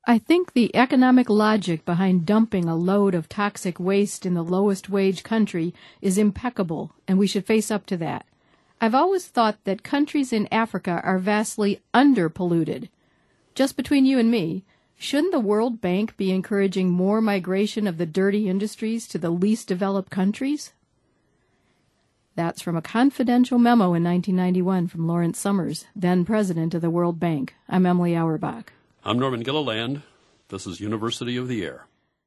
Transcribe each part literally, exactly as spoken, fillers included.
I think the economic logic behind dumping a load of toxic waste in the lowest wage country is impeccable, and we should face up to that. I've always thought that countries in Africa are vastly underpolluted. Just between you and me, shouldn't the World Bank be encouraging more migration of the dirty industries to the least developed countries? That's from a confidential memo in nineteen ninety-one from Lawrence Summers, then president of the World Bank. I'm Emily Auerbach. I'm Norman Gilliland. This is University of the Air.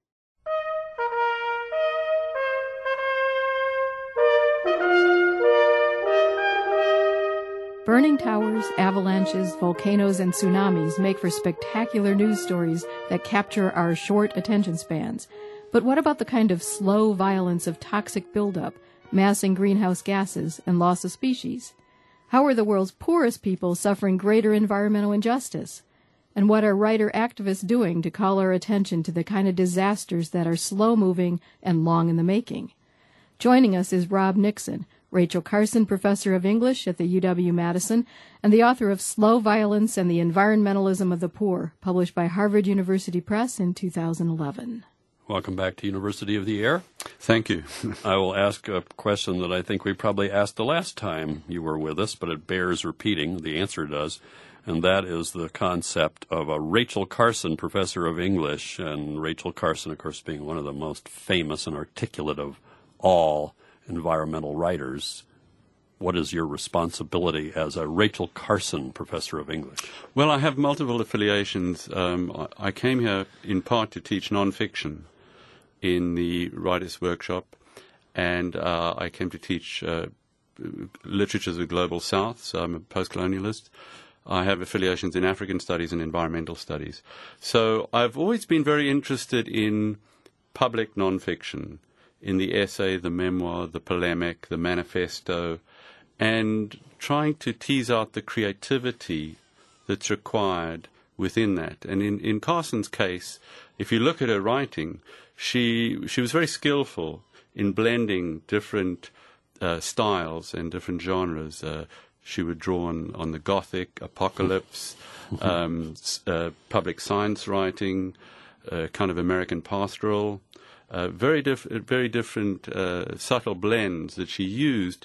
Burning towers, avalanches, volcanoes, and tsunamis make for spectacular news stories that capture our short attention spans. But what about the kind of slow violence of toxic buildup, massing greenhouse gases, and loss of species? How are the world's poorest people suffering greater environmental injustice? And what are writer-activists doing to call our attention to the kind of disasters that are slow-moving and long in the making? Joining us is Rob Nixon, Rachel Carson Professor of English at the U W-Madison, and the author of Slow Violence and the Environmentalism of the Poor, published by Harvard University Press in two thousand eleven. Welcome back to University of the Air. Thank you. I will ask a question that I think we probably asked the last time you were with us, but it bears repeating. The answer does. And that is the concept of a Rachel Carson Professor of English. And Rachel Carson, of course, being one of the most famous and articulate of all environmental writers. What is your responsibility as a Rachel Carson Professor of English? Well, I have multiple affiliations. Um, I came here in part to teach nonfiction in the Writers' Workshop, and uh, I came to teach uh, literatures of the Global South, so I'm a post-colonialist. I have affiliations in African studies and environmental studies. So I've always been very interested in public nonfiction, in the essay, the memoir, the polemic, the manifesto, and trying to tease out the creativity that's required within that. And in, in Carson's case, if you look at her writing, she she was very skillful in blending different uh, styles and different genres. Uh, she would draw on, on the Gothic, apocalypse, um, uh, public science writing, uh, kind of American pastoral, uh, very, diff- very different uh, subtle blends that she used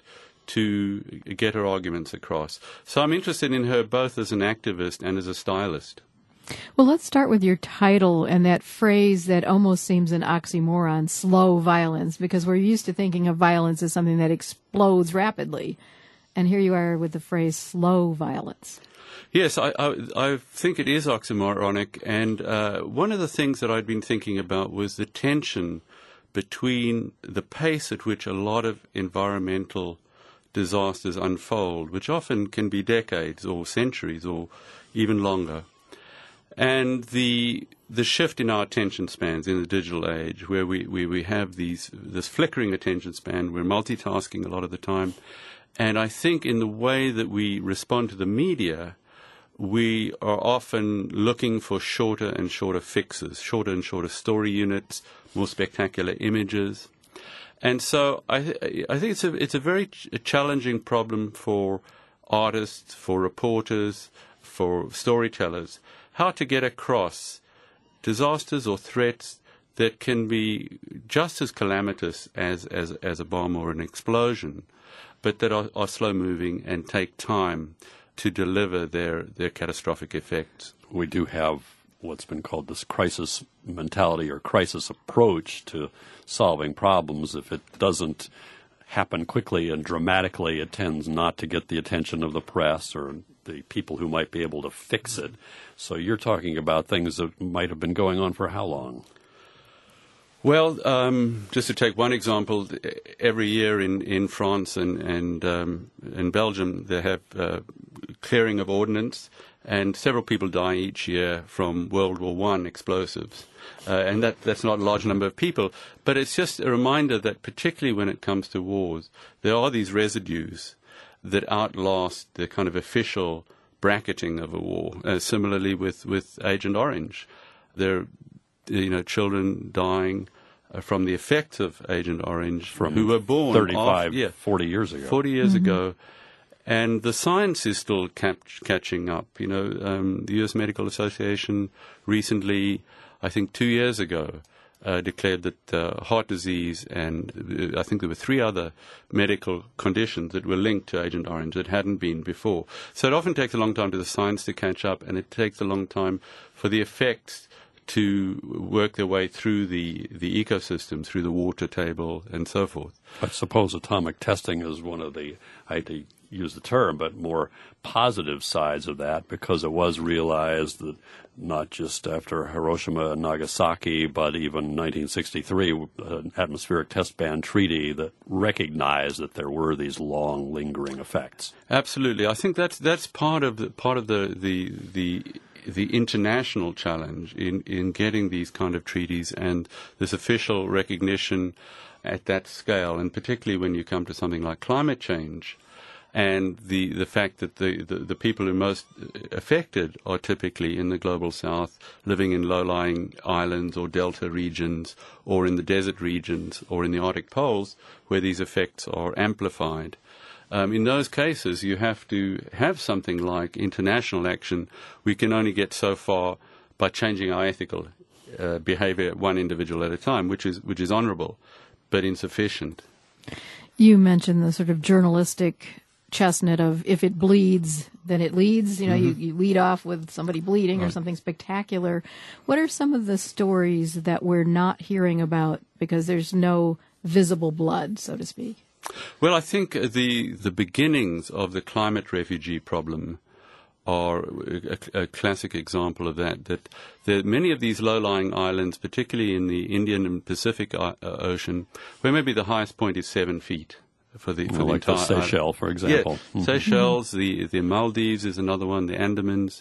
to get her arguments across. So I'm interested in her both as an activist and as a stylist. Well, let's start with your title and that phrase that almost seems an oxymoron, slow violence, because we're used to thinking of violence as something that explodes rapidly. And here you are with the phrase slow violence. Yes, I, I, I think it is oxymoronic. And uh, one of the things that I'd been thinking about was the tension between the pace at which a lot of environmental disasters unfold, which often can be decades or centuries or even longer, and the the shift in our attention spans in the digital age, where we, we, we have these this flickering attention span. We're multitasking a lot of the time. And I think in the way that we respond to the media, we are often looking for shorter and shorter fixes, shorter and shorter story units, more spectacular images. And so I, th- I think it's a, it's a very ch- a challenging problem for artists, for reporters, for storytellers, how to get across disasters or threats that can be just as calamitous as, as, as a bomb or an explosion, but that are, are slow-moving and take time to deliver their, their catastrophic effects. We do have what's been called this crisis mentality or crisis approach to solving problems. If it doesn't happen quickly and dramatically, it tends not to get the attention of the press or the people who might be able to fix it. So you're talking about things that might have been going on for how long? Well, um, just to take one example, every year in, in France and and um, in Belgium, they have uh, clearing of ordnance, and several people die each year from World War One explosives. Uh, and that, that's not a large number of people, but it's just a reminder that particularly when it comes to wars, there are these residues that outlast the kind of official bracketing of a war. Uh, similarly with, with Agent Orange, there are, you know, children dying uh, from the effects of Agent Orange from who were born thirty-five, after, yeah, forty years ago. forty years mm-hmm. ago. And the science is still cap- catching up. You know, um, the U S Medical Association recently, I think two years ago, uh, declared that uh, heart disease and uh, I think there were three other medical conditions that were linked to Agent Orange that hadn't been before. So it often takes a long time for the science to catch up, and it takes a long time for the effects to work their way through the, the ecosystem, through the water table and so forth. I suppose atomic testing is one of the, I hate to use the term, but more positive sides of that, because it was realized that not just after Hiroshima and Nagasaki, but even nineteen sixty-three, an atmospheric test ban treaty that recognized that there were these long lingering effects. Absolutely. I think that's that's part of the part of the the, the the international challenge in, in getting these kind of treaties and this official recognition at that scale, and particularly when you come to something like climate change and the, the fact that the, the, the people who are most affected are typically in the global south, living in low-lying islands or delta regions or in the desert regions or in the Arctic poles where these effects are amplified. Um, in those cases, you have to have something like international action. We can only get so far by changing our ethical uh, behavior one individual at a time, which is which is honorable, but insufficient. You mentioned the sort of journalistic chestnut of if it bleeds, then it leads. You know, mm-hmm. you, you lead off with somebody bleeding right. or something spectacular. What are some of the stories that we're not hearing about because there's no visible blood, so to speak? Well, I think the the beginnings of the climate refugee problem are a, a classic example of that. That there, many of these low-lying islands, particularly in the Indian and Pacific uh, Ocean, where maybe the highest point is seven feet for the for well, the like entire the Seychelles, for example. Yeah, mm-hmm. Seychelles, the the Maldives is another one, the Andamans.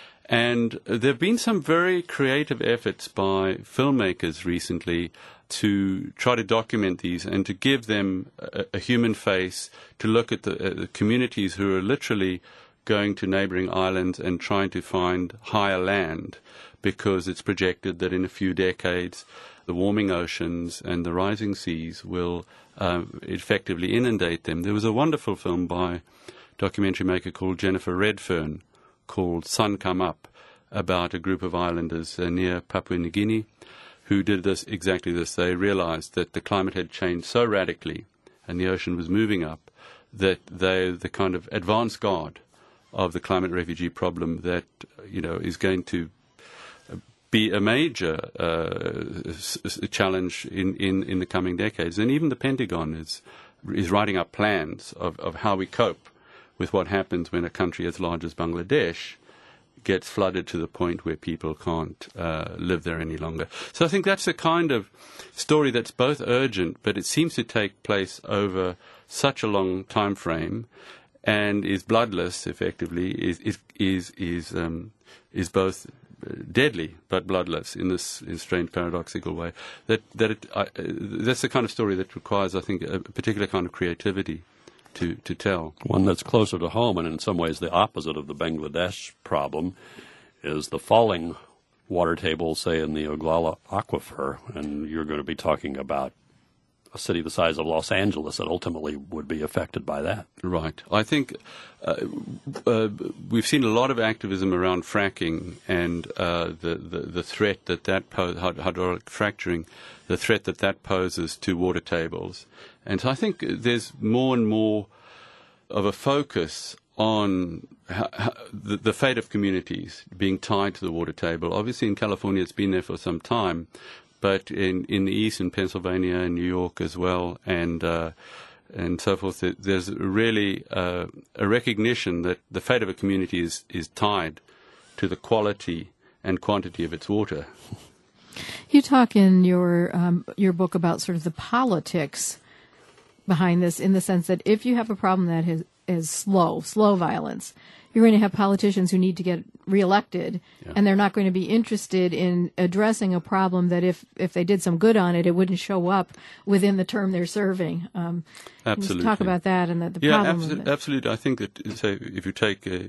And there have been some very creative efforts by filmmakers recently to try to document these and to give them a, a human face, to look at the, uh, the communities who are literally going to neighboring islands and trying to find higher land, because it's projected that in a few decades the warming oceans and the rising seas will um, effectively inundate them. There was a wonderful film by a documentary maker called Jennifer Redfern called Sun Come Up, about a group of islanders uh, near Papua New Guinea who did this exactly this. They realized that the climate had changed so radically and the ocean was moving up that they're the kind of advance guard of the climate refugee problem that, you know, is going to be a major uh, s- s- challenge in, in, in the coming decades. And even the Pentagon is is writing up plans of, of how we cope with what happens when a country as large as Bangladesh gets flooded to the point where people can't uh, live there any longer. So I think that's the kind of story that's both urgent, but it seems to take place over such a long time frame and is bloodless, effectively, is is is is, um, is both deadly but bloodless in this in strange paradoxical way. That that it, uh, that's the kind of story that requires, I think, a particular kind of creativity to, to tell. One that's closer to home, and in some ways the opposite of the Bangladesh problem, is the falling water table, say, in the Oglala Aquifer, and you're going to be talking about a city the size of Los Angeles that ultimately would be affected by that. Right. I think uh, uh, we've seen a lot of activism around fracking and uh, the, the, the threat that that poses, hydraulic fracturing, the threat that that poses to water tables. And so I think there's more and more of a focus on how, how, the, the fate of communities being tied to the water table. Obviously in California it's been there for some time, but in, in the east, in Pennsylvania and New York as well, and uh, and so forth, there's really uh, a recognition that the fate of a community is, is tied to the quality and quantity of its water. You talk in your um, your book about sort of the politics behind this, in the sense that if you have a problem that is, is slow, slow violence, you're going to have politicians who need to get reelected, yeah. and they're not going to be interested in addressing a problem that if, if they did some good on it, it wouldn't show up within the term they're serving. Um, absolutely. Talk about that and the, the yeah, problem. Yeah, abso- absolutely. I think that, say, if you take uh,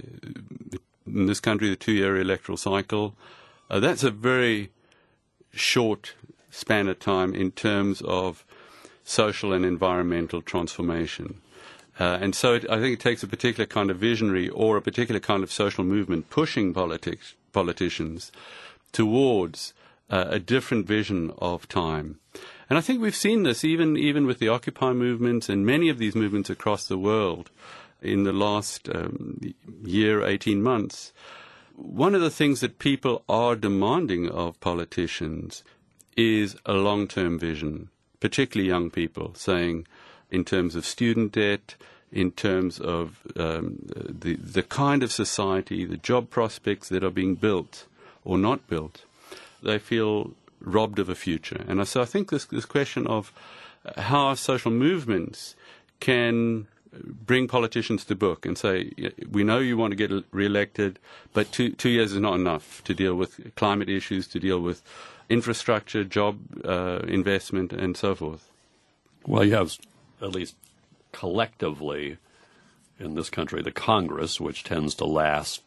in this country the two-year electoral cycle, uh, that's a very short span of time in terms of social and environmental transformation. Uh, and so it, I think it takes a particular kind of visionary or a particular kind of social movement pushing politics, politicians towards uh, a different vision of time. And I think we've seen this even even with the Occupy movement and many of these movements across the world in the last um, year, eighteen months. One of the things that people are demanding of politicians is a long-term vision, particularly young people, saying in terms of student debt, in terms of um, the, the kind of society, the job prospects that are being built or not built, they feel robbed of a future. And so I think this, this question of how social movements can bring politicians to book and say, we know you want to get re-elected, but two, two years is not enough to deal with climate issues, to deal with infrastructure, job uh, investment, and so forth. Well, you have, at least collectively in this country, the Congress, which tends to last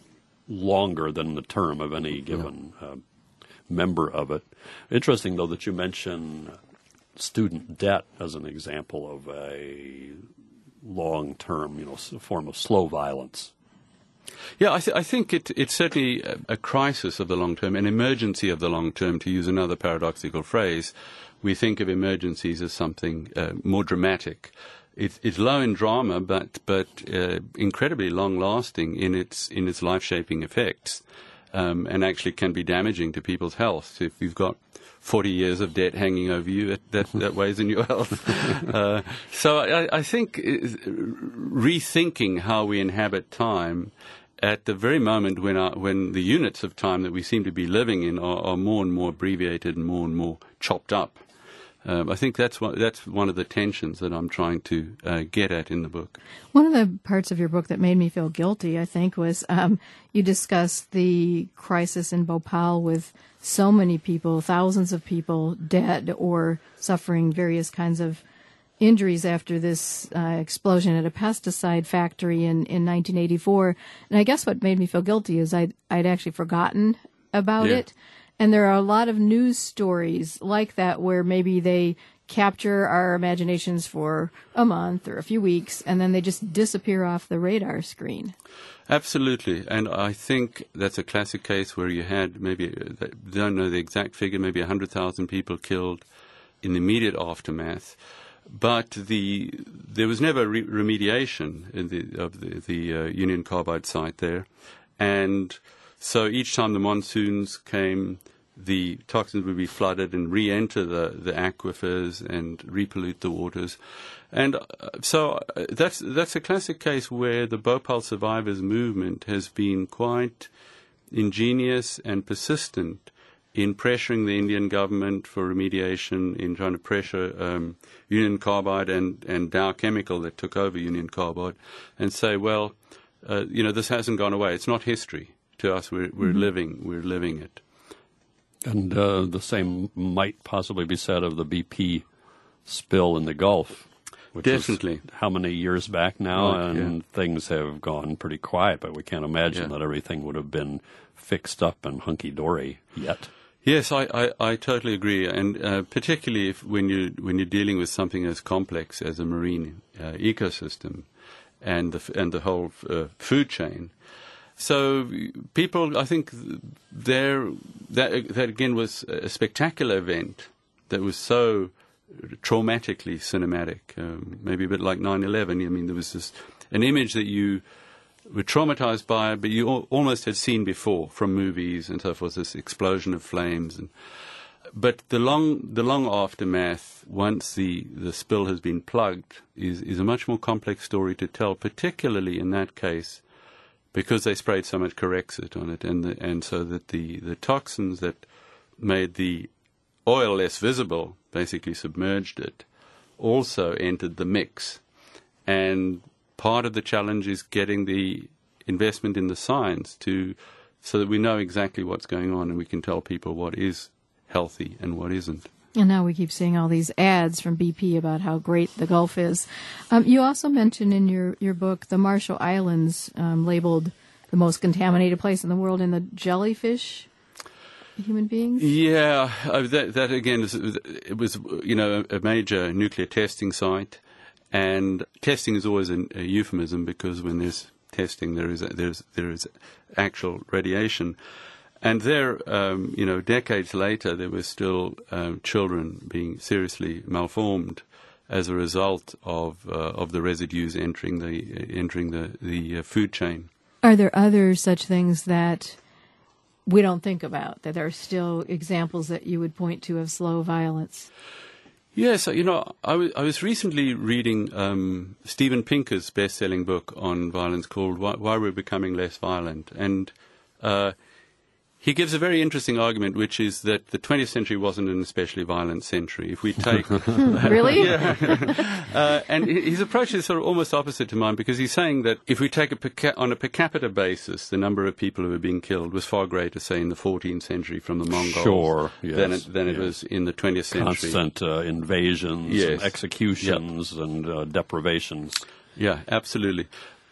longer than the term of any given yeah. uh, member of it. Interesting, though, that you mention student debt as an example of a long-term, you know, form of slow violence. Yeah, I, th- I think it, it's certainly a, a crisis of the long term, an emergency of the long term, to use another paradoxical phrase. We think of emergencies as something uh, more dramatic. It, it's low in drama, but but uh, incredibly long-lasting in its in its life-shaping effects, um, and actually can be damaging to people's health. If you've got forty years of debt hanging over you, that, that weighs in your health. uh, so I, I think rethinking how we inhabit time at the very moment when our, when the units of time that we seem to be living in are, are more and more abbreviated and more and more chopped up. Um, I think that's one, that's one of the tensions that I'm trying to uh, get at in the book. One of the parts of your book that made me feel guilty, I think, was um, you discussed the crisis in Bhopal with so many people, thousands of people dead or suffering various kinds of injuries after this uh, explosion at a pesticide factory in, in nineteen eighty-four. And I guess what made me feel guilty is I'd, I'd actually forgotten about yeah. it. And there are a lot of news stories like that where maybe they capture our imaginations for a month or a few weeks, and then they just disappear off the radar screen. Absolutely. And I think that's a classic case where you had maybe, I don't know the exact figure, maybe one hundred thousand people killed in the immediate aftermath. But the there was never re- remediation in the, of the, the uh, Union Carbide site there. And so each time the monsoons came, the toxins would be flooded and re-enter the, the aquifers and repollute the waters. And uh, so uh, that's that's a classic case where the Bhopal survivors movement has been quite ingenious and persistent in pressuring the Indian government for remediation, in trying to pressure um, Union Carbide and, and Dow Chemical that took over Union Carbide and say, well, uh, you know, this hasn't gone away. It's not history to us. We're, we're mm-hmm. living, we're living it. And uh, the same might possibly be said of the B P spill in the Gulf. Which Definitely. Is how many years back now, right, and yeah. things have gone pretty quiet, but we can't imagine yeah. that everything would have been fixed up and hunky-dory yet. Yes, I, I, I totally agree, and uh, particularly if when you when you're dealing with something as complex as a marine uh, ecosystem, and the and the whole uh, food chain. So people, I think, there that that again was a spectacular event that was so traumatically cinematic, um, maybe a bit like nine eleven. I mean, there was this an image that you were traumatized by, but you al- almost had seen before from movies and so forth, this explosion of flames. And, but the long the long aftermath, once the, the spill has been plugged, is, is a much more complex story to tell, particularly in that case, because they sprayed so much Corexit on it, and the, and so that the, the toxins that made the oil less visible, basically submerged it, also entered the mix. And part of the challenge is getting the investment in the science to so that we know exactly what's going on and we can tell people what is healthy and what isn't. And now we keep seeing all these ads from B P about how great the Gulf is. Um, you also mentioned in your, your book the Marshall Islands, um, labeled the most contaminated place in the world, in the jellyfish human beings? Yeah, uh, that, that again, is, it was, you know, a major nuclear testing site. And testing is always an, a euphemism, because when there's testing, there is there's there is actual radiation. And there, um, you know, decades later, there were still um, children being seriously malformed as a result of uh, of the residues entering the uh, entering the the uh, food chain. Are there other such things that we don't think about, that there are still examples that you would point to of slow violence? Yes, you know, I was, I was recently reading um, Steven Pinker's best-selling book on violence called Why, Why We're Becoming Less Violent. And uh, he gives a very interesting argument, which is that the twentieth century wasn't an especially violent century. If we take... Really? Yeah. uh, and his approach is sort of almost opposite to mine, because he's saying that if we take a per ca- on a per capita basis, the number of people who were being killed was far greater, say, in the fourteenth century from the Mongols sure, yes, than it, than yes. it was in the twentieth century. Constant uh, invasions, Yes. and executions, yep. and uh, deprivations. Yeah, absolutely.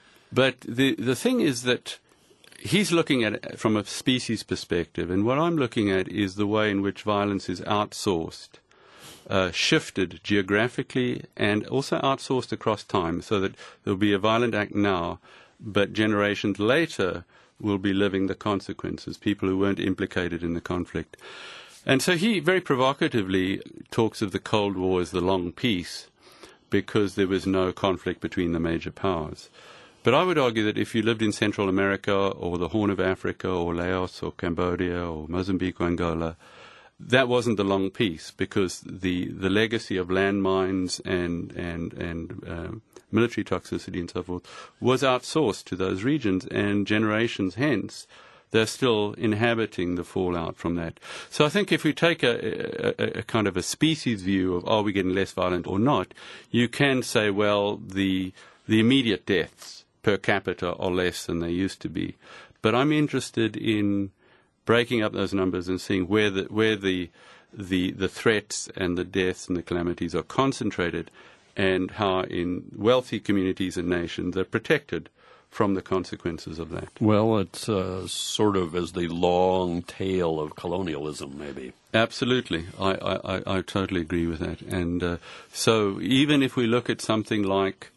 But the the thing is that he's looking at it from a species perspective, and what I'm looking at is the way in which violence is outsourced, uh, shifted geographically, and also outsourced across time, so that there'll be a violent act now, but generations later will be living the consequences, people who weren't implicated in the conflict. And so he very provocatively talks of the Cold War as the long peace, because there was no conflict between the major powers. But I would argue that if you lived in Central America or the Horn of Africa or Laos or Cambodia or Mozambique or Angola, that wasn't the long peace, because the, the legacy of landmines and and and um, military toxicity and so forth was outsourced to those regions, and generations hence they're still inhabiting the fallout from that. So I think if we take a, a, a kind of a species view of are we getting less violent or not, you can say, well, the the immediate deaths per capita are less than they used to be. But I'm interested in breaking up those numbers and seeing where the where the the the threats and the deaths and the calamities are concentrated, and how in wealthy communities and nations they're protected from the consequences of that. Well, it's uh, sort of as the long tail of colonialism, maybe. Absolutely. I, I, I, I totally agree with that. And uh, so even if we look at something like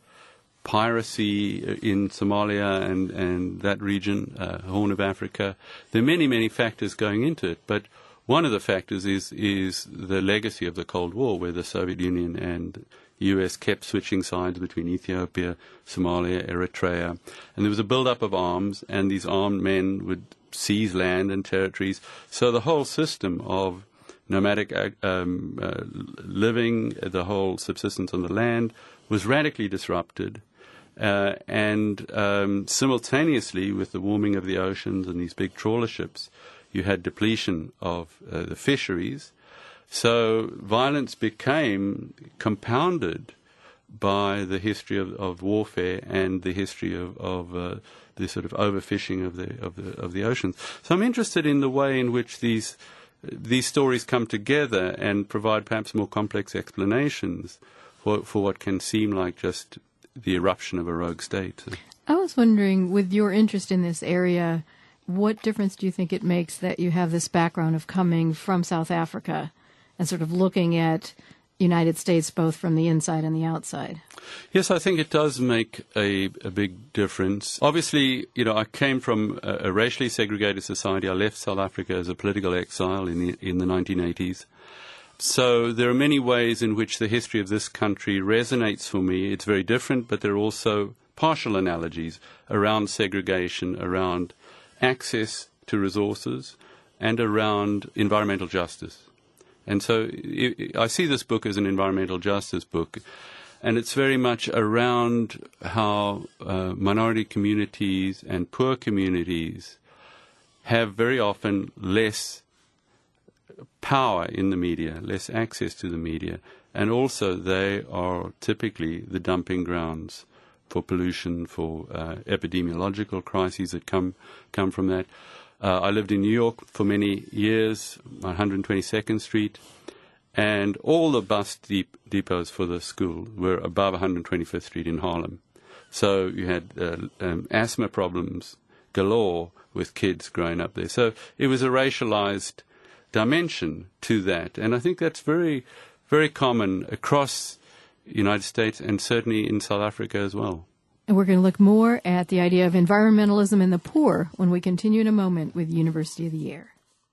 piracy in Somalia and, and that region, uh, Horn of Africa, there are many, many factors going into it. But one of the factors is is the legacy of the Cold War, where the Soviet Union and U S kept switching sides between Ethiopia, Somalia, Eritrea. And there was a build-up of arms, and these armed men would seize land and territories. So the whole system of nomadic um, uh, living, the whole subsistence on the land, was radically disrupted. Uh, and um, simultaneously with the warming of the oceans and these big trawler ships, you had depletion of uh, the fisheries. So violence became compounded by the history of, of warfare and the history of, of uh, the sort of overfishing of the of the of the oceans. So I'm interested in the way in which these these stories come together and provide perhaps more complex explanations for for what can seem like just the eruption of a rogue state. I was wondering, with your interest in this area, what difference do you think it makes that you have this background of coming from South Africa and sort of looking at United States both from the inside and the outside? Yes, I think it does make a, a big difference. Obviously, you know, I came from a, a racially segregated society. I left South Africa as a political exile in the, in the nineteen eighties. So there are many ways in which the history of this country resonates for me. It's very different, but there are also partial analogies around segregation, around access to resources, and around environmental justice. And so I see this book as an environmental justice book, and it's very much around how uh, minority communities and poor communities have very often less power in the media, less access to the media, and also they are typically the dumping grounds for pollution, for uh, epidemiological crises that come come from that. Uh, I lived in New York for many years, one hundred twenty-second Street, and all the bus dep- depots for the school were above one hundred twenty-fifth Street in Harlem. So you had uh, um, asthma problems galore with kids growing up there. So it was a racialized dimension to that. And I think that's very, very common across United States and certainly in South Africa as well. And we're going to look more at the idea of environmentalism in the poor when we continue in a moment with University of the Year.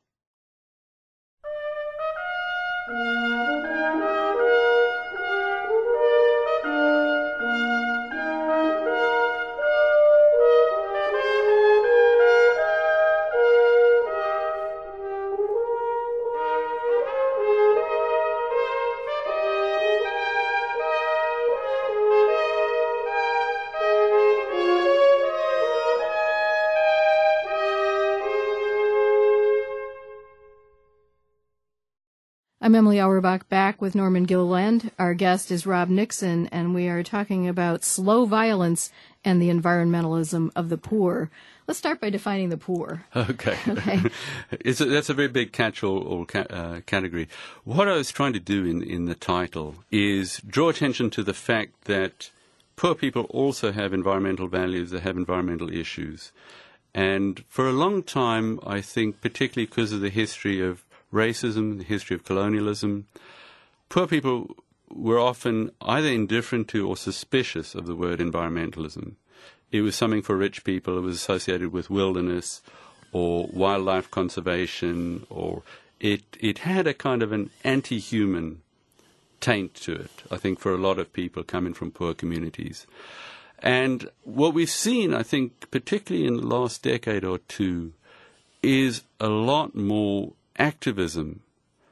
I'm Emily Auerbach, back with Norman Gilliland. Our guest is Rob Nixon, and we are talking about slow violence and the environmentalism of the poor. Let's start by defining the poor. Okay. Okay. it's a, that's a very big catch-all or ca- uh, category. What I was trying to do in, in the title is draw attention to the fact that poor people also have environmental values, they have environmental issues. And for a long time, I think, particularly because of the history of racism, the history of colonialism, poor people were often either indifferent to or suspicious of the word environmentalism. It was something for rich people. It was associated with wilderness or wildlife conservation, or it it had a kind of an anti-human taint to it, I think, for a lot of people coming from poor communities. And what we've seen, I think, particularly in the last decade or two, is a lot more activism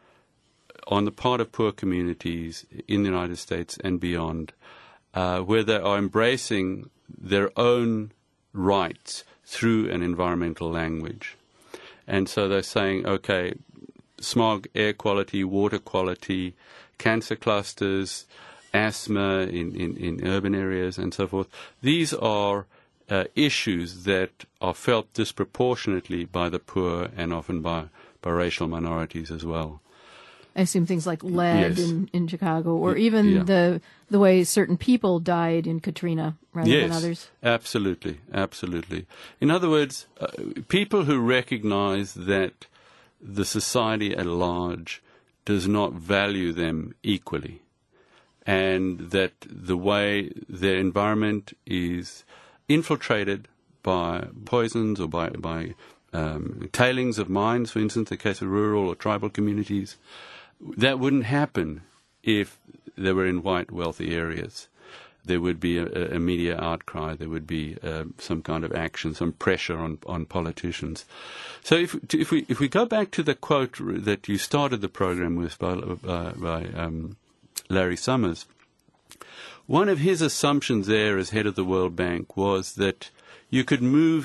on the part of poor communities in the United States and beyond, uh, where they are embracing their own rights through an environmental language. And so they're saying, okay, smog, air quality, water quality, cancer clusters, asthma in, in, in urban areas and so forth, these are uh, issues that are felt disproportionately by the poor and often by by racial minorities as well. I assume things like lead yes. in, in Chicago, or even yeah. the the way certain people died in Katrina rather yes, than others. Absolutely, absolutely. In other words, uh, people who recognize that the society at large does not value them equally, and that the way their environment is infiltrated by poisons or by by Um, tailings of mines, for instance, in the case of rural or tribal communities, that wouldn't happen if they were in white, wealthy areas. There would be a, a media outcry. There would be uh, some kind of action, some pressure on, on politicians. So if, if we if we go back to the quote that you started the program with by, uh, by um, Larry Summers, one of his assumptions there as head of the World Bank was that you could move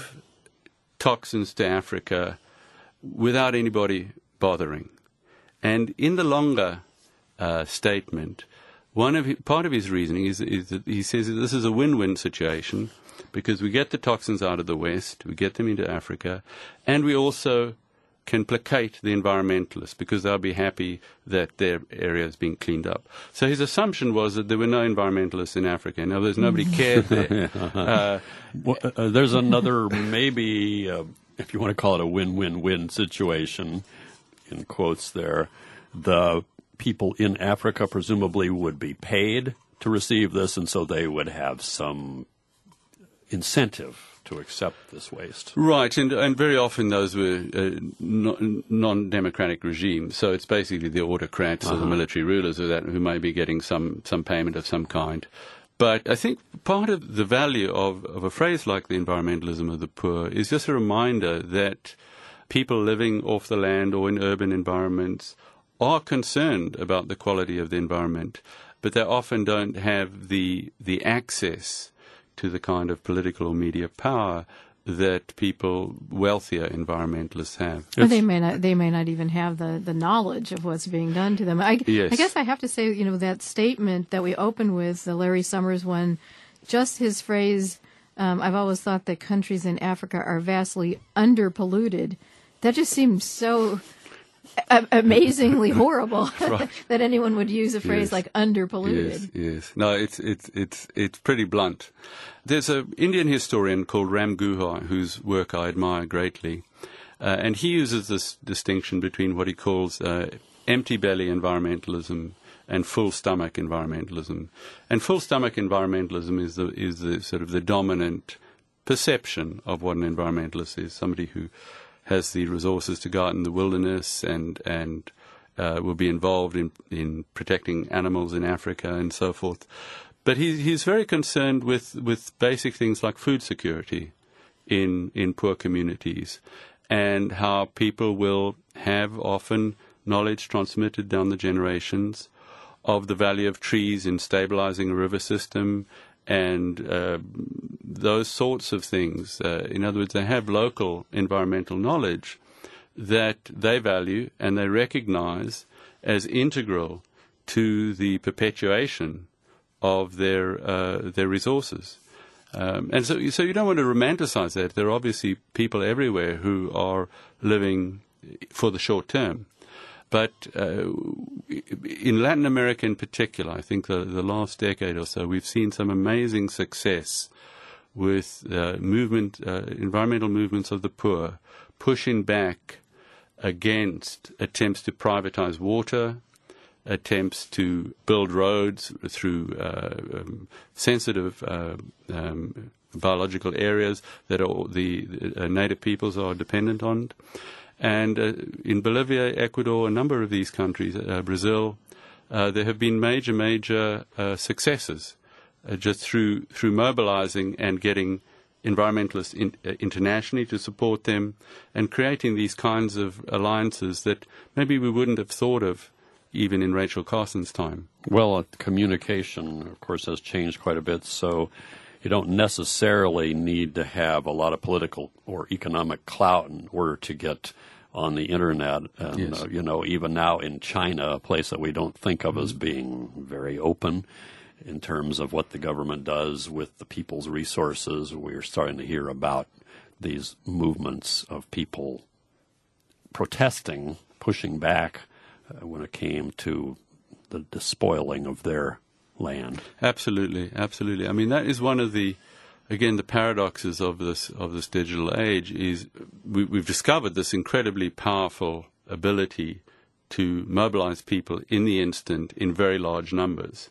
toxins to Africa without anybody bothering. And in the longer uh, statement, one of his, part of his reasoning is, is that he says that this is a win-win situation because we get the toxins out of the West, we get them into Africa, and we also can placate the environmentalists because they'll be happy that their area is being cleaned up. So his assumption was that there were no environmentalists in Africa. Now, there's nobody cared there. Uh, well, uh, there's another, maybe, uh, if you want to call it a win-win-win situation, in quotes there. The people in Africa presumably would be paid to receive this, and so they would have some incentive to accept this waste. Right, and and very often those were uh, non- non-democratic regimes. So it's basically the autocrats uh-huh. or the military rulers of that who may be getting some, some payment of some kind. But I think part of the value of, of a phrase like the environmentalism of the poor is just a reminder that people living off the land or in urban environments are concerned about the quality of the environment, but they often don't have the the access to the kind of political or media power that people, wealthier environmentalists have. Or they may not. They may not even have the, the knowledge of what's being done to them. I, yes. I guess I have to say, you know, that statement that we opened with, the Larry Summers one, just his phrase. Um, I've always thought that countries in Africa are vastly underpolluted. That just seems so a- amazingly horrible Right. that anyone would use a phrase Yes. like underpolluted. Yes, yes. No, it's it's it's it's pretty blunt. There's an Indian historian called Ram Guha whose work I admire greatly, uh, and he uses this distinction between what he calls uh, empty belly environmentalism and full stomach environmentalism. And full stomach environmentalism is the is the sort of the dominant perception of what an environmentalist is, somebody who has the resources to go out in the wilderness and and uh, will be involved in, in protecting animals in Africa and so forth. But he, he's very concerned with, with basic things like food security in in poor communities, and how people will have often knowledge transmitted down the generations of the value of trees in stabilizing a river system and uh, those sorts of things. Uh, in other words, they have local environmental knowledge that they value and they recognize as integral to the perpetuation of their uh, their resources. Um, and so, so you don't want to romanticize that. There are obviously people everywhere who are living for the short term. But uh, in Latin America in particular, I think the, the last decade or so, we've seen some amazing success with uh, movement, uh, environmental movements of the poor, pushing back against attempts to privatize water, attempts to build roads through uh, um, sensitive uh, um, biological areas that are, the, the uh, native peoples are dependent on. And uh, in Bolivia, Ecuador, a number of these countries, uh, Brazil, uh, there have been major, major uh, successes uh, just through through mobilizing and getting environmentalists in, uh, internationally to support them and creating these kinds of alliances that maybe we wouldn't have thought of even in Rachel Carson's time. Well, uh, communication, of course, has changed quite a bit, so you don't necessarily need to have a lot of political or economic clout in order to get on the Internet. And, yes. uh, you know, even now in China, a place that we don't think of mm-hmm. as being very open in terms of what the government does with the people's resources, we're starting to hear about these movements of people protesting, pushing back uh, when it came to the despoiling of their land. Absolutely, absolutely. I mean, that is one of the, again, the paradoxes of this of this digital age is we, we've discovered this incredibly powerful ability to mobilize people in the instant in very large numbers,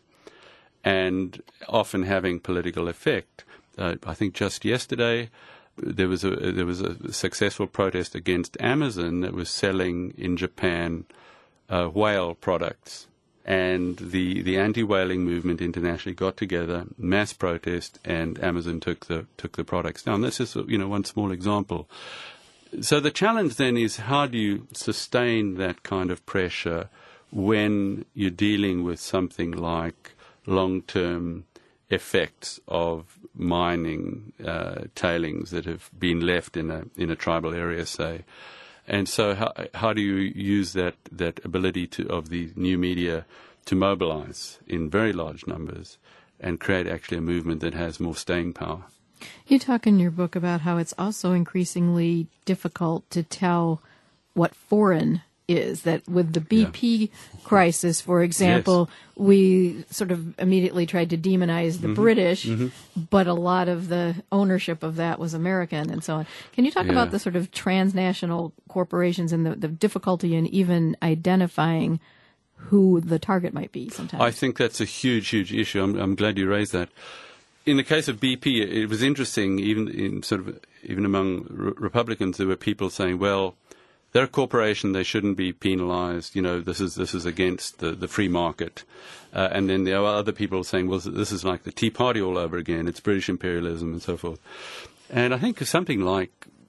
and often having political effect. Uh, I think just yesterday there was a there was a successful protest against Amazon that was selling in Japan uh, whale products. And the, the anti-whaling movement internationally got together, mass protest, and Amazon took the took the products down. That's just, you know, one small example. So the challenge then is, how do you sustain that kind of pressure when you're dealing with something like long-term effects of mining uh, tailings that have been left in a in a tribal area, say. And so how, how do you use that, that ability to, of the new media to mobilize in very large numbers and create actually a movement that has more staying power? You talk in your book about how it's also increasingly difficult to tell what foreign is, that with the B P yeah. crisis, for example, yes. we sort of immediately tried to demonize the mm-hmm. British, mm-hmm. but a lot of the ownership of that was American and so on. Can you talk yeah. about the sort of transnational corporations and the, the difficulty in even identifying who the target might be sometimes? I think that's a huge, huge issue. I'm, I'm glad you raised that. In the case of B P, it was interesting, even in sort of even among re- Republicans, there were people saying, well, they're a corporation, they shouldn't be penalized. You know, this is this is against the, the free market. Uh, and then there are other people saying, well, this is like the Tea Party all over again. It's British imperialism and so forth. And I think something like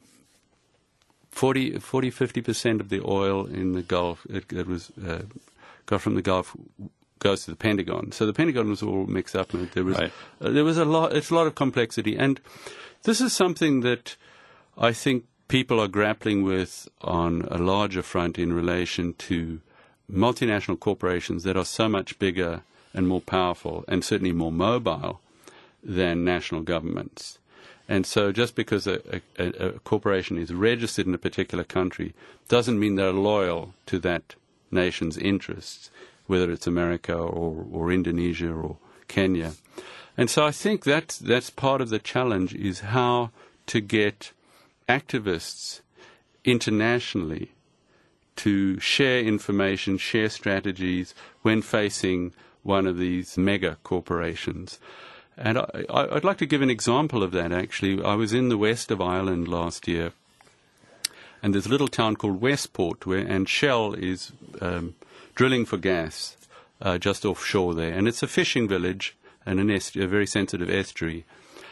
forty, forty fifty percent of the oil in the Gulf it, it was uh, got from the Gulf goes to the Pentagon. So the Pentagon was all mixed up. And there was right. uh, there was a lot. It's a lot of complexity. And this is something that I think people are grappling with on a larger front in relation to multinational corporations that are so much bigger and more powerful and certainly more mobile than national governments. And so just because a, a, a corporation is registered in a particular country doesn't mean they're loyal to that nation's interests, whether it's America or, or Indonesia or Kenya. And so I think that's, that's part of the challenge, is how to get activists internationally to share information, share strategies when facing one of these mega corporations. And I, I, I'd like to give an example of that, actually. I was in the west of Ireland last year, and there's a little town called Westport, where, and Shell is um, drilling for gas uh, just offshore there. And it's a fishing village and an est- a very sensitive estuary.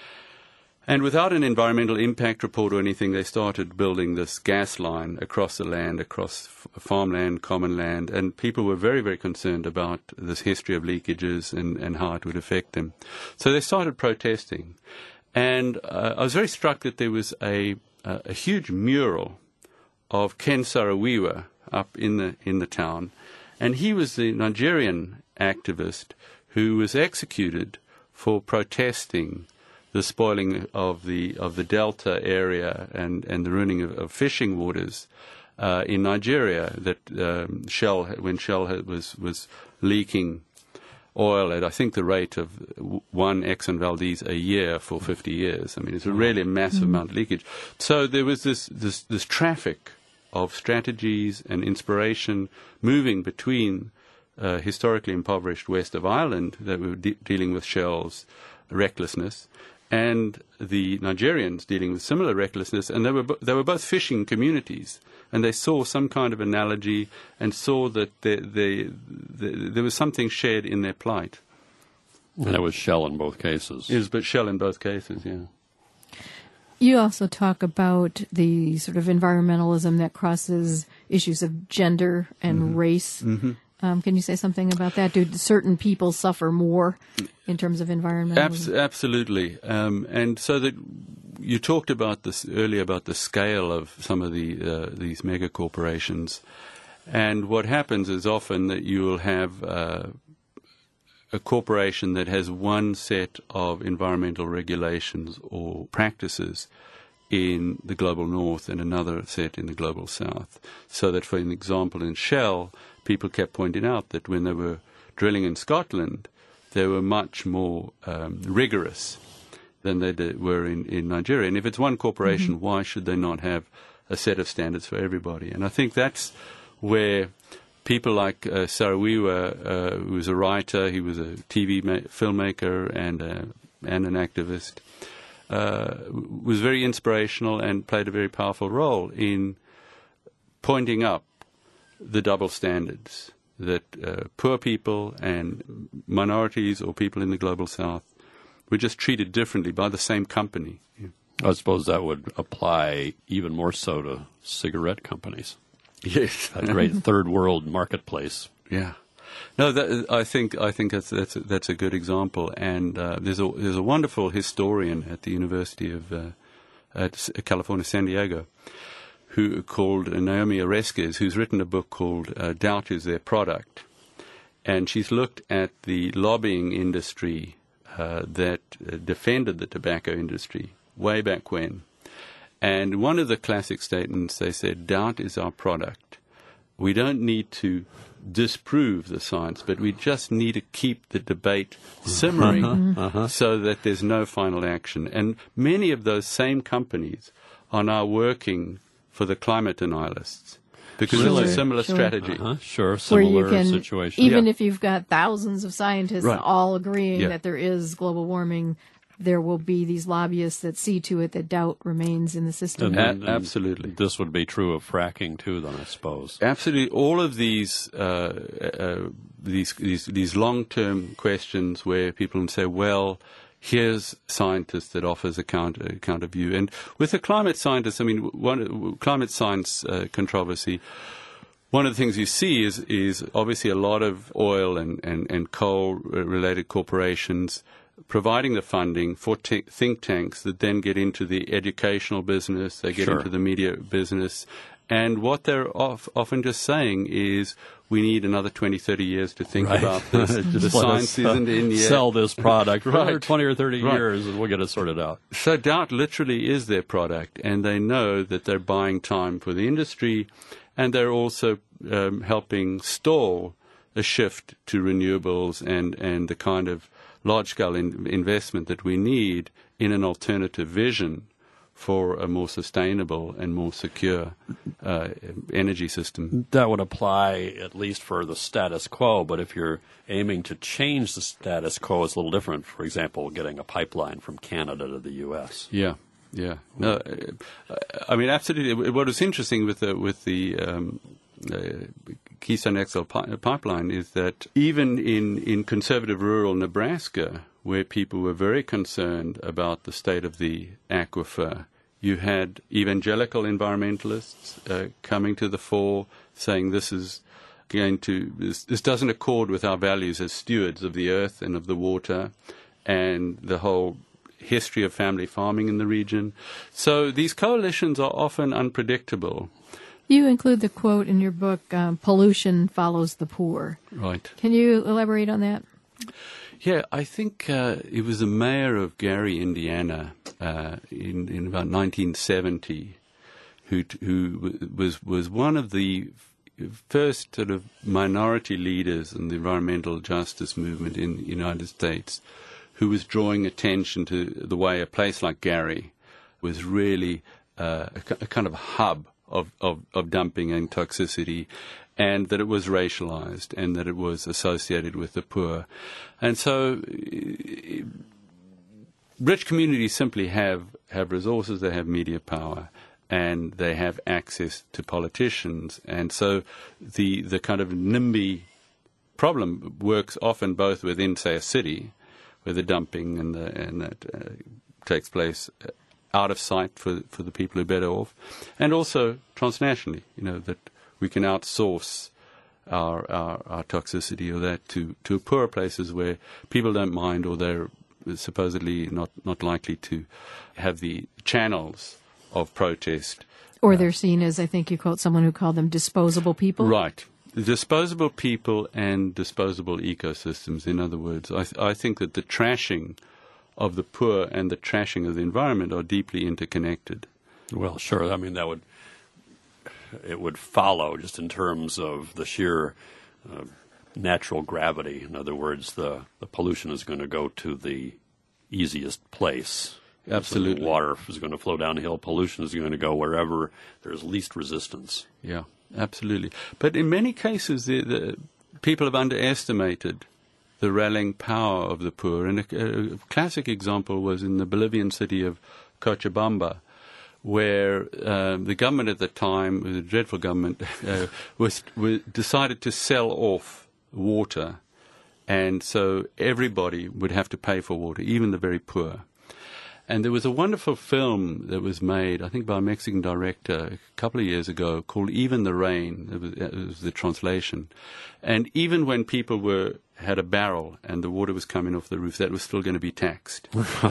And without an environmental impact report or anything, they started building this gas line across the land, across f- farmland, common land, and people were very, very concerned about this history of leakages and, and how it would affect them. So they started protesting. And uh, I was very struck that there was a, a, a huge mural of Ken Saro-Wiwa up in the in the town. And he was the Nigerian activist who was executed for protesting the spoiling of the of the Delta area and, and the ruining of, of fishing waters uh, in Nigeria. That um, Shell, when Shell had, was was leaking oil at I think the rate of one Exxon Valdez a year for fifty years. I mean, it's a really massive mm-hmm. amount of leakage. So there was this this this traffic of strategies and inspiration moving between uh, historically impoverished west of Ireland that were de- dealing with Shell's recklessness, and the Nigerians dealing with similar recklessness, and they were bo- they were both fishing communities, and they saw some kind of analogy and saw that they, they, they, there was something shared in their plight. And it was Shell in both cases. It was but Shell in both cases, yeah. You also talk about the sort of environmentalism that crosses issues of gender and mm-hmm. race. Mm-hmm. Um, can you say something about that? Do certain people suffer more in terms of environmentalism? Abs- absolutely. Um, and so that you talked about this earlier about the scale of some of the uh, these mega corporations, and what happens is often that you will have uh, a corporation that has one set of environmental regulations or practices in the global north and another set in the global south. So that, for an example, in Shell, people kept pointing out that when they were drilling in Scotland, they were much more um, rigorous than they did, were in, in Nigeria. And if it's one corporation, mm-hmm. why should they not have a set of standards for everybody? And I think that's where people like uh, Saro-Wiwa, uh, who was a writer, he was a T V ma- filmmaker and, uh, and an activist, uh, was very inspirational and played a very powerful role in pointing up the double standards that uh, poor people and minorities or people in the global south were just treated differently by the same company. Yeah. I suppose that would apply even more so to cigarette companies. Yes, a great third world marketplace. Yeah, no, that, I think I think that's that's a, that's a good example. And uh, there's a there's a wonderful historian at the University of uh, at California, San Diego, who called Naomi Oreskes, who's written a book called uh, "Doubt Is Their Product," and she's looked at the lobbying industry uh, that uh, defended the tobacco industry way back when. And one of the classic statements, they said, doubt is our product. We don't need to disprove the science, but we just need to keep the debate simmering uh-huh, uh-huh. so that there's no final action. And many of those same companies are now working for the climate denialists because sure, it's a similar sure. strategy. Uh-huh, sure, similar Where you can, situation. Even yeah. if you've got thousands of scientists right. all agreeing yeah. that there is global warming, there will be these lobbyists that see to it that doubt remains in the system. And, and, A- absolutely. This would be true of fracking too, then, I suppose. Absolutely. All of these uh, uh, these these, these long-term questions where people can say, well, here's scientists that offers a counter, a counter view. And with the climate scientists, I mean, one climate science uh, controversy, one of the things you see is is obviously a lot of oil and, and, and coal-related corporations providing the funding for t- think tanks that then get into the educational business, they get sure. into the media business. And what they're off, often just saying is, we need another twenty, thirty years to think right. about this. The science us, uh, isn't in yet. Sell this product for right. another twenty or thirty right. years and we'll get it sorted out. So doubt literally is their product, and they know that they're buying time for the industry, and they're also um, helping stall a shift to renewables and, and the kind of large-scale in- investment that we need in an alternative vision for a more sustainable and more secure uh, energy system. That would apply at least for the status quo, but if you're aiming to change the status quo, it's a little different. For example, getting a pipeline from Canada to the U S. Yeah, yeah. No, I mean, absolutely. What was interesting with the, with the um, uh, Keystone X L pi- pipeline is that even in, in conservative rural Nebraska, where people were very concerned about the state of the aquifer, you had evangelical environmentalists uh, coming to the fore saying this is going to, this, this doesn't accord with our values as stewards of the earth and of the water and the whole history of family farming in the region. So these coalitions are often unpredictable. You include the quote in your book, um, pollution follows the poor. Right. Can you elaborate on that? Yeah, I think uh, it was the mayor of Gary, Indiana, uh, in, in about nineteen seventy, who who was was one of the first sort of minority leaders in the environmental justice movement in the United States, who was drawing attention to the way a place like Gary was really uh, a, a kind of hub of, of, of dumping and toxicity, and that it was racialized and that it was associated with the poor. And so uh, rich communities simply have, have resources, they have media power, and they have access to politicians. And so the the kind of NIMBY problem works often both within, say, a city, where the dumping and, the, and that uh, takes place out of sight for for the people who are better off, and also transnationally, you know, that we can outsource our, our, our toxicity or that to, to poorer places where people don't mind, or they're supposedly not, not likely to have the channels of protest. Or they're seen as, I think you quote someone who called them disposable people. Right. Disposable people and disposable ecosystems. In other words, I, th- I think that the trashing of the poor and the trashing of the environment are deeply interconnected. Well, sure. I mean, that would it would follow just in terms of the sheer uh, natural gravity. In other words, the, the pollution is going to go to the easiest place. Absolutely. So water is going to flow downhill. Pollution is going to go wherever there's least resistance. Yeah, absolutely. But in many cases, the, the people have underestimated the rallying power of the poor. And a, a classic example was in the Bolivian city of Cochabamba, where uh, the government at the time, the dreadful government, uh, was, was decided to sell off water. And so everybody would have to pay for water, even the very poor. And there was a wonderful film that was made, I think by a Mexican director, a couple of years ago, called Even the Rain. It was, it was the translation. And even when people were had a barrel and the water was coming off the roof, that was still going to be taxed.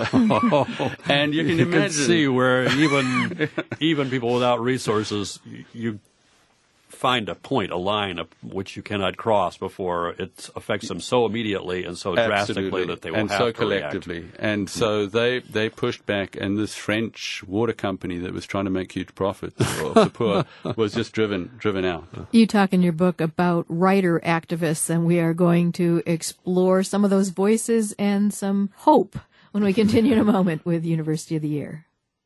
And you can you imagine... can see where even even people without resources, you find a point, a line of which you cannot cross before it affects them so immediately and so Absolutely. drastically that they will and have so to collectively. react. And so they, they pushed back, and this French water company that was trying to make huge profits off the poor was just driven driven out. You talk in your book about writer activists, and we are going to explore some of those voices and some hope when we continue in a moment with University of the Year.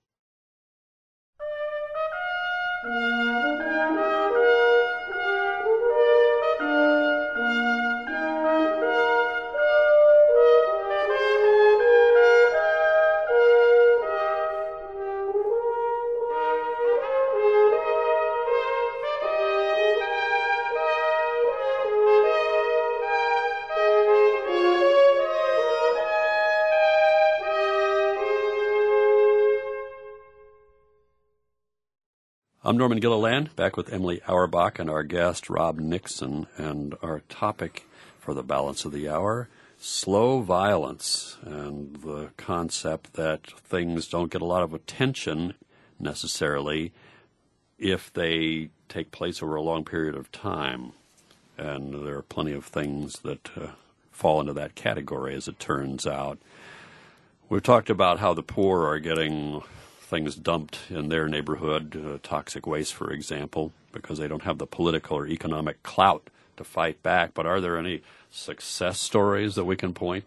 I'm Norman Gilliland, back with Emily Auerbach and our guest, Rob Nixon, and our topic for the balance of the hour, slow violence, and the concept that things don't get a lot of attention necessarily if they take place over a long period of time. And there are plenty of things that uh, fall into that category, as it turns out. We've talked about how the poor are getting things dumped in their neighborhood, uh, toxic waste, for example, because they don't have the political or economic clout to fight back. But are there any success stories that we can point to?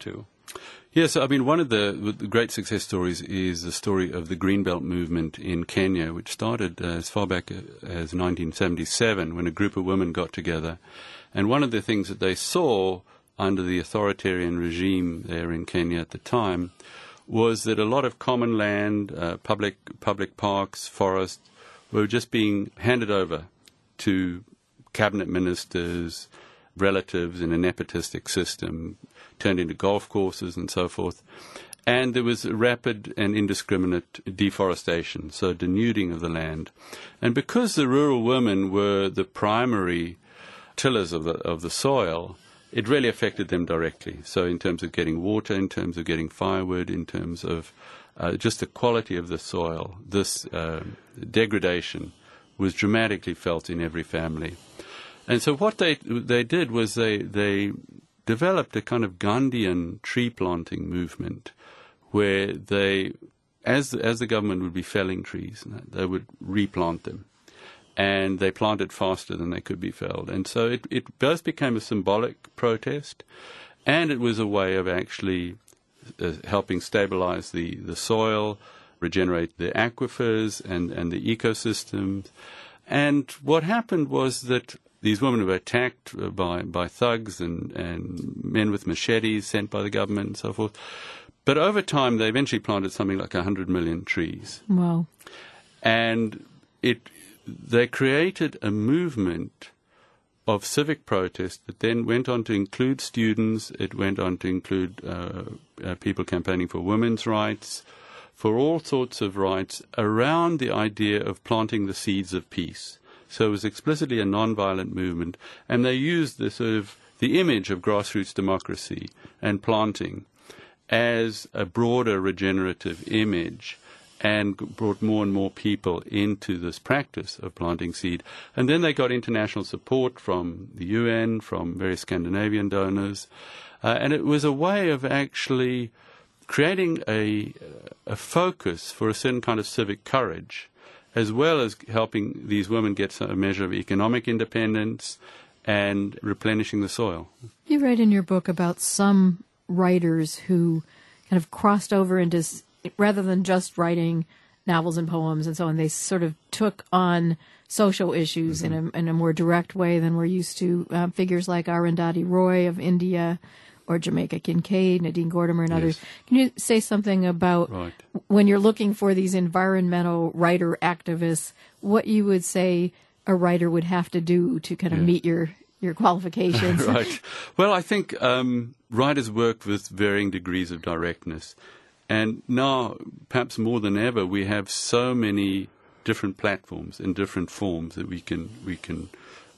Yes, I mean, one of the, the great success stories is the story of the Greenbelt movement in Kenya, which started uh, as far back as nineteen seventy-seven when a group of women got together. And one of the things that they saw under the authoritarian regime there in Kenya at the time was that a lot of common land, uh, public public parks, forests, were just being handed over to cabinet ministers, relatives in a nepotistic system, turned into golf courses and so forth. And there was rapid and indiscriminate deforestation, so denuding of the land. And because the rural women were the primary tillers of the, of the soil, it really affected them directly. So in terms of getting water, in terms of getting firewood, in terms of uh, just the quality of the soil, this uh, degradation was dramatically felt in every family. And so what they they did was they they developed a kind of Gandhian tree planting movement where they, as the, as the government would be felling trees, they would replant them. And they planted faster than they could be felled. And so it, it both became a symbolic protest, and it was a way of actually uh, helping stabilize the, the soil, regenerate the aquifers and, and the ecosystems. And what happened was that these women were attacked by, by thugs and, and men with machetes sent by the government and so forth. But over time, they eventually planted something like one hundred million trees. Wow. And it... they created a movement of civic protest that then went on to include students. It went on to include uh, uh, people campaigning for women's rights, for all sorts of rights around the idea of planting the seeds of peace. So it was explicitly a nonviolent movement, and they used the sort of the image of grassroots democracy and planting as a broader regenerative image, and brought more and more people into this practice of planting seed. And then they got international support from the U N, from various Scandinavian donors, uh, and it was a way of actually creating a, a focus for a certain kind of civic courage, as well as helping these women get a measure of economic independence and replenishing the soil. You write in your book about some writers who kind of crossed over into, rather than just writing novels and poems and so on, they sort of took on social issues mm-hmm. in a in a more direct way than we're used to. Uh, figures like Arundhati Roy of India, or Jamaica Kincaid, Nadine Gordimer, and others. Yes. Can you say something about right. when you're looking for these environmental writer activists, what you would say a writer would have to do to kind of yeah. meet your, your qualifications? Right. Well, I think um, writers work with varying degrees of directness. And now, perhaps more than ever, we have so many different platforms and different forms that we can we can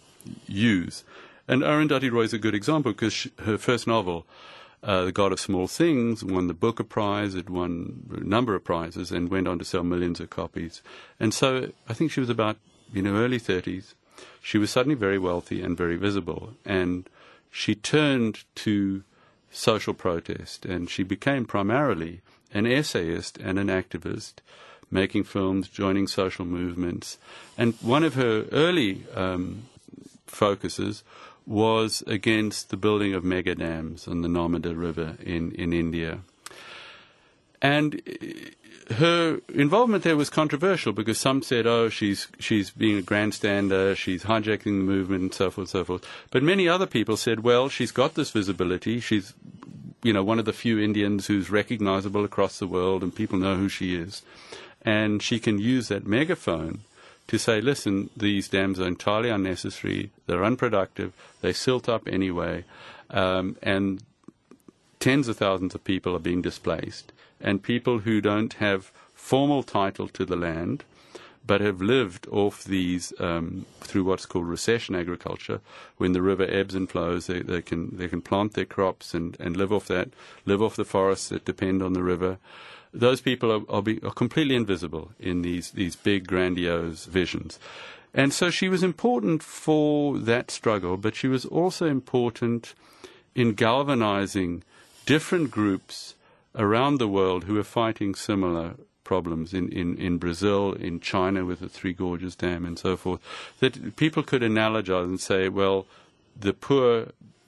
use. And Arundhati Roy is a good example because she, her first novel, uh, The God of Small Things, won the Booker Prize. It won a number of prizes and went on to sell millions of copies. And so I think she was about, you know, early thirties. She was suddenly very wealthy and very visible. And she turned to social protest, and she became primarily an essayist and an activist, making films, joining social movements. And one of her early um, focuses was against the building of mega dams on the Narmada River in, in India. And her involvement there was controversial because some said, oh, she's she's being a grandstander, she's hijacking the movement, and so forth, so forth. But many other people said, well, she's got this visibility. She's, you know, one of the few Indians who's recognizable across the world, and people know who she is. And she can use that megaphone to say, listen, these dams are entirely unnecessary, they're unproductive, they silt up anyway, um, and tens of thousands of people are being displaced. And people who don't have formal title to the land, but have lived off these um, through what's called recession agriculture. When the river ebbs and flows, they, they can they can plant their crops and, and live off that, live off the forests that depend on the river. Those people are, are, be, are completely invisible in these, these big, grandiose visions. And so she was important for that struggle, but she was also important in galvanizing different groups around the world who are fighting similar problems in, in, in Brazil, in China with the Three Gorges Dam and so forth, that people could analogize and say, well, the poor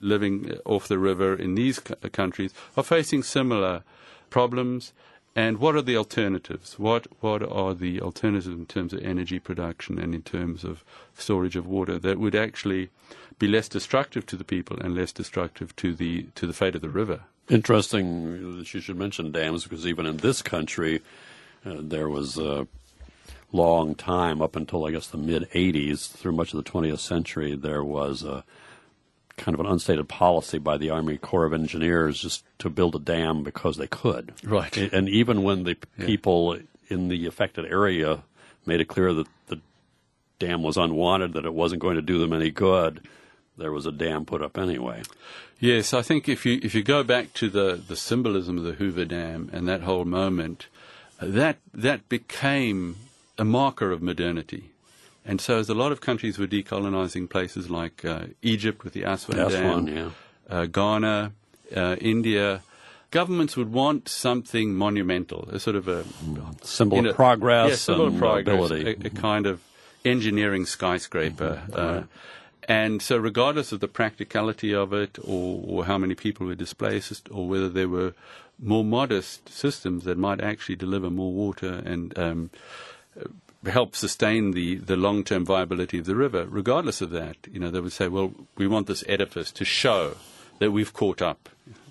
living off the river in these c- countries are facing similar problems. And what are the alternatives? What what are the alternatives in terms of energy production and in terms of storage of water that would actually be less destructive to the people and less destructive to the to the fate of the river? Interesting that you should mention dams, because even in this country, uh, there was a long time, up until I guess the mid-eighties, through much of the twentieth century, there was a kind of an unstated policy by the Army Corps of Engineers just to build a dam because they could. Right. And even when the Yeah. people in the affected area made it clear that the dam was unwanted, that it wasn't going to do them any good, there was a dam put up anyway. Yes, I think if you if you go back to the, the symbolism of the Hoover Dam and that whole moment, uh, that that became a marker of modernity. And so as a lot of countries were decolonizing places like uh, Egypt with the Aswan, Aswan, Dam, yeah. uh, Ghana, uh, India, governments would want something monumental, a sort of a Symbol you know, of progress yeah, symbol and of progress, ability. a, a kind of engineering skyscraper. Mm-hmm. Uh, Right. And so regardless of the practicality of it or, or how many people were displaced or whether there were more modest systems that might actually deliver more water and um, help sustain the, the long-term viability of the river, regardless of that, you know, they would say, well, we want this edifice to show that we've caught up.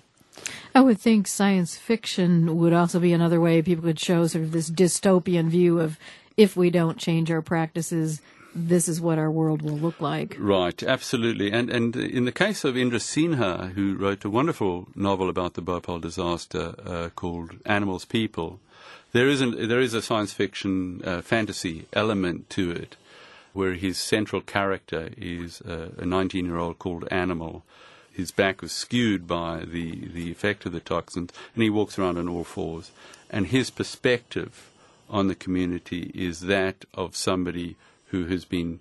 I would think science fiction would also be another way people could show sort of this dystopian view of if we don't change our practices, this is what our world will look like. Right, absolutely. And and in the case of Indra Sinha, who wrote a wonderful novel about the Bhopal disaster uh, called Animals, People, there is, an, there is a science fiction uh, fantasy element to it, where his central character is uh, a nineteen-year-old called Animal. His back was skewed by the, the effect of the toxins, and he walks around on all fours. And his perspective on the community is that of somebody who has been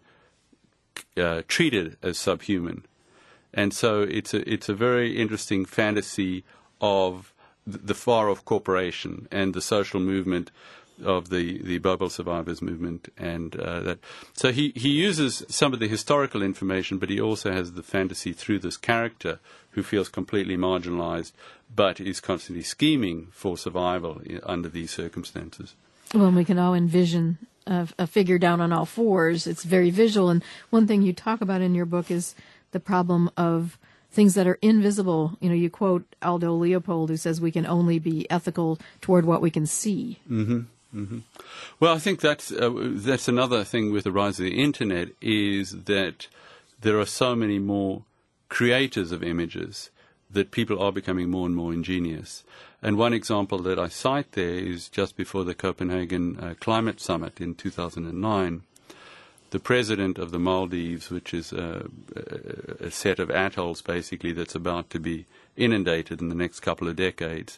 uh, treated as subhuman. And so it's a, it's a very interesting fantasy of the far-off corporation and the social movement of the, the Bhopal survivors movement. And uh, that. So he, he uses some of the historical information, but he also has the fantasy through this character who feels completely marginalized, but is constantly scheming for survival under these circumstances. Well, we can all envision a, a figure down on all fours. It's very visual. And one thing you talk about in your book is the problem of things that are invisible. You know, you quote Aldo Leopold, who says we can only be ethical toward what we can see. Mm-hmm. Mm-hmm. Well, I think that's uh, that's another thing with the rise of the internet, is that there are so many more creators of images that people are becoming more and more ingenious. And one example that I cite there is just before the Copenhagen uh, Climate Summit in two thousand nine, the president of the Maldives, which is a, a set of atolls basically that's about to be inundated in the next couple of decades,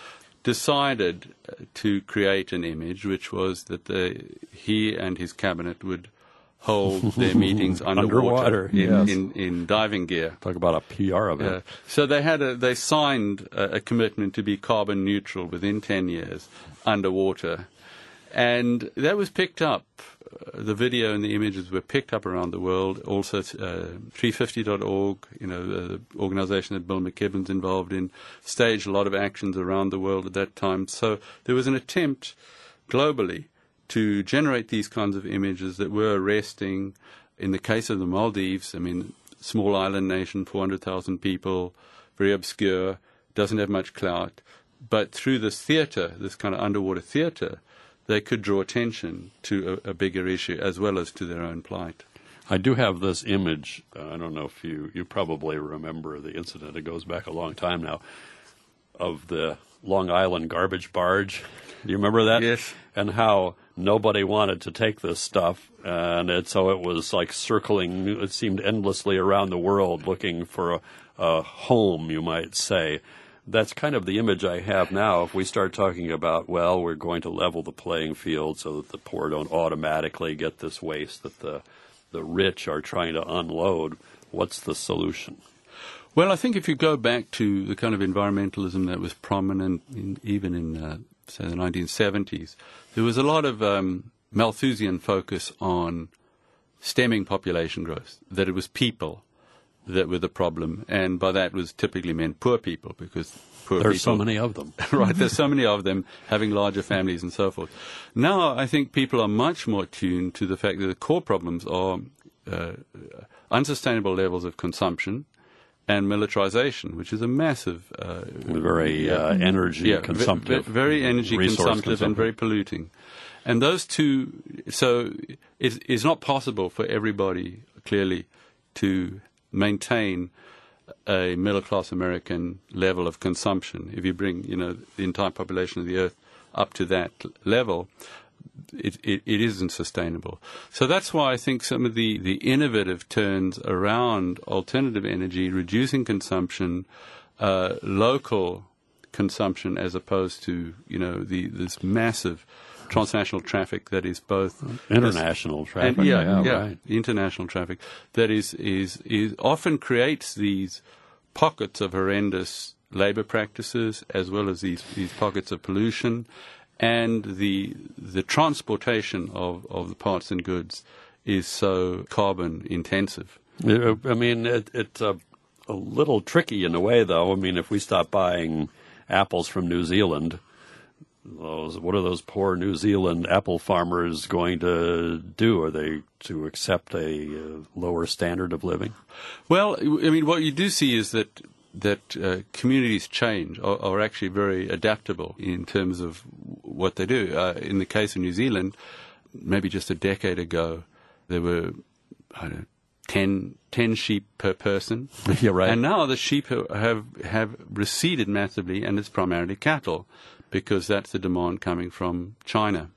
decided to create an image which was that the, he and his cabinet would hold their meetings underwater, Underwater, in, yes. in, in diving gear. Talk about a P R event. Uh, so they had a, they signed a, a commitment to be carbon neutral within ten years underwater, and that was picked up. Uh, the video and the images were picked up around the world. Also, uh, three fifty dot org, you know, the organization that Bill McKibben's involved in, staged a lot of actions around the world at that time. So there was an attempt globally to generate these kinds of images that were arresting. In the case of the Maldives, I mean, small island nation, four hundred thousand people, very obscure, doesn't have much clout. But through this theater, this kind of underwater theater, they could draw attention to a, a bigger issue as well as to their own plight. I do have this image. Uh, I don't know if you, you probably remember the incident. It goes back a long time now, of the Long Island garbage barge. Do you remember that? Yes. And how nobody wanted to take this stuff, and it, so it was like circling, it seemed endlessly around the world looking for a, a home, you might say. That's kind of the image I have now. If we start talking about, well, we're going to level the playing field so that the poor don't automatically get this waste that the the rich are trying to unload, what's the solution? Well, I think if you go back to the kind of environmentalism that was prominent in, even in, uh, say, the nineteen seventies, there was a lot of um, Malthusian focus on stemming population growth, that it was people that were the problem, and by that was typically meant poor people, because poor There's people, so many of them. right, there's so many of them having larger families and so forth. Now I think people are much more tuned to the fact that the core problems are uh, unsustainable levels of consumption and militarization, which is a massive, uh, very uh, energy yeah, consumptive, v- very energy consumptive, consumptive and very polluting. And those two, so it, it's not possible for everybody, clearly, to maintain a middle-class American level of consumption. If you bring, you know, the entire population of the Earth up to that level, it, it, it isn't sustainable. So that's why I think some of the, the innovative turns around alternative energy, reducing consumption, uh, local consumption, as opposed to, you know, the this massive transnational traffic that is both international traffic, and, yeah, yeah, yeah, right. international traffic that is is is often creates these pockets of horrendous labor practices, as well as these these pockets of pollution, and the the transportation of of the parts and goods is so carbon intensive. I mean, it, it's a, a little tricky in a way, though. I mean, if we stop buying apples from New Zealand, Those, what are those poor New Zealand apple farmers going to do? Are they to accept a uh, lower standard of living? Well, I mean, what you do see is that that uh, communities change, are, are actually very adaptable in terms of what they do. Uh, in the case of New Zealand, maybe just a decade ago, there were, I don't know, ten, ten sheep per person. You're right. And now the sheep have, have receded massively, and it's primarily cattle, because that's the demand coming from China.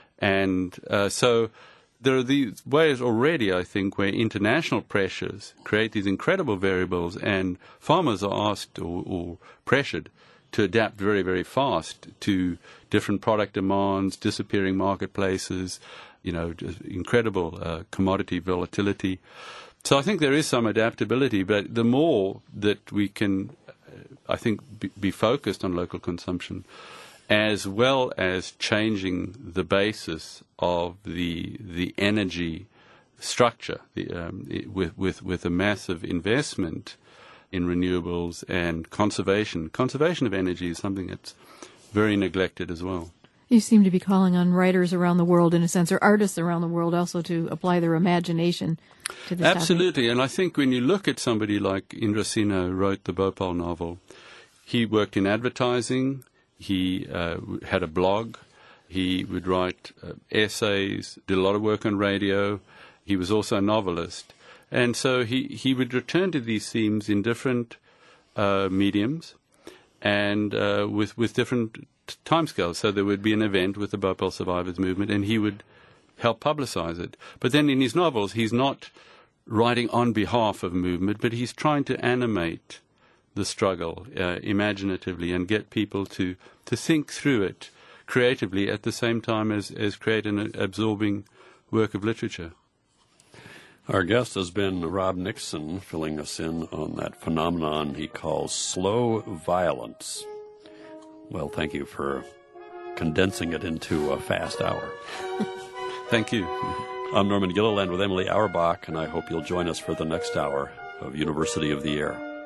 And uh, so there are these ways already, I think, where international pressures create these incredible variables, and farmers are asked or, or pressured to adapt very, very fast to different product demands, disappearing marketplaces, you know, just incredible uh, commodity volatility. So I think there is some adaptability, but the more that we can, uh, I think, be, be focused on local consumption, as well as changing the basis of the the energy structure, the, um, it, with, with, with a massive investment in renewables and conservation. Conservation of energy is something that's very neglected as well. You seem to be calling on writers around the world, in a sense, or artists around the world also to apply their imagination to this Absolutely. topic. And I think when you look at somebody like Indrasena, who wrote the Bhopal novel, he worked in advertising, he uh, had a blog, he would write uh, essays, did a lot of work on radio. He was also a novelist. And so he, he would return to these themes in different uh, mediums and uh, with, with different timescales. So there would be an event with the Bhopal Survivors Movement, and he would help publicize it. But then in his novels, he's not writing on behalf of movement, but he's trying to animate the struggle uh, imaginatively and get people to, to think through it creatively at the same time as, as create an absorbing work of literature. Our guest has been Rob Nixon, filling us in on that phenomenon he calls slow violence. Well, thank you for condensing it into a fast hour. Thank you. I'm Norman Gilliland with Emily Auerbach, and I hope you'll join us for the next hour of University of the Air.